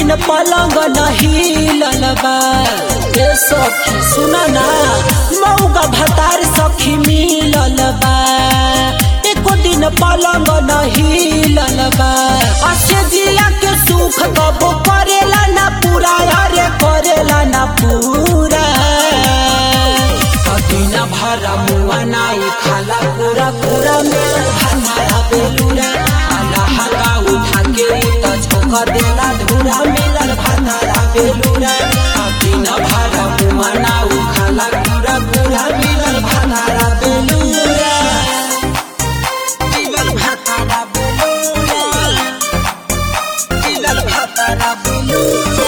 दिन पलंग नहीं ललबा ए सखी सुना ना मौगा भतार सखी मिलल बा एको दिन पलंग नहीं ललबा असे जिया के सुख कबो करेला ना पूरा अरे करेला ना पूरा दिन भरा मुआ नाई खाला पूरा पूरा मेरा हमारा बेलूरा हल्का उठा के तो झोंका देला धूरा मिलल भतारा बेलूरा दिन भरा मुआ नाई खाला पूरा पूरा मिलल भतारा बेलूरा मिलल भतारा बेलूरा मिलल भतारा बेलूरा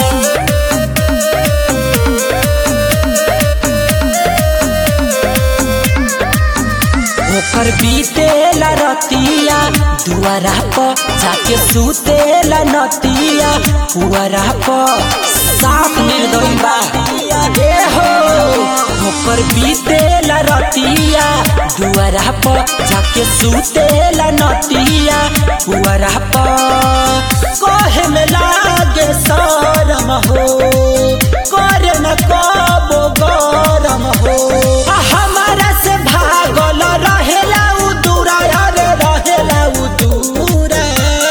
ओकर बीतेला रतिया दुआरा पर जाके सुतेला नतिया पुआरा पर साफ निर्दयी बा ए हो ओकर बीतेला रतिया दुआरा पर जाके सुतेला नतिया पुआरा पर कहे में लागे शरम हो करे न कबो गरम हो हमारा से भागल रहेला उ दूरा अरे रहेला उ दूरा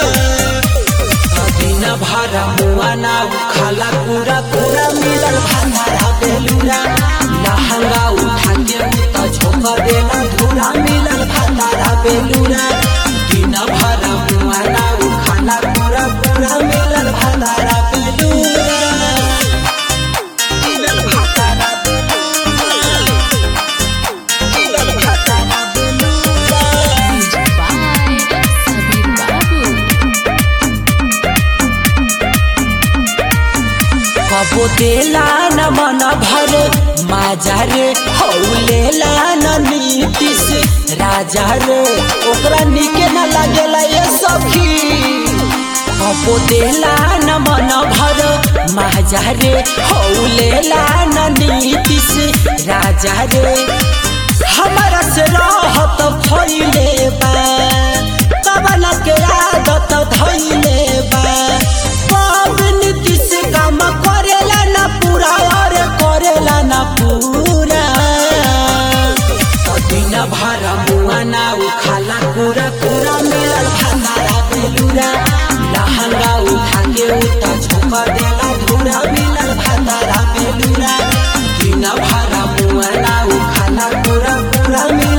दिन भरा मुआ ना खाला पूरा पूरा मिलल भतारा बेलूरा लहंगा उठा के तो झोंका देला धूरा मिलल भतारा बेलूरा दिन भरा मुआ ना खाला पूरा पूरा मिलल भतारा बेलूरा मिलल भतारा कबो देला न मन भरे माजा रे हौलेला न नीतीश राजा रे ओकरा निके न लागेला ये सखी कबो देला न मन भरे माजा रे हौलेला न नीतीश राजा रे हमारा से रहत भइले बा कबला के आदत धइले बा नीतीश काम करेला ना पूरा अरे करेला ना पूरा दिन भरा मुआ ना खाला पूरा पूरा मिलल भतारा बेलूरा लहंगा उठा के तो झोंका देला धूरा मिलल भतारा बेलूरा दिन भरा मुआ ना खाला पूरा पूरा मिलल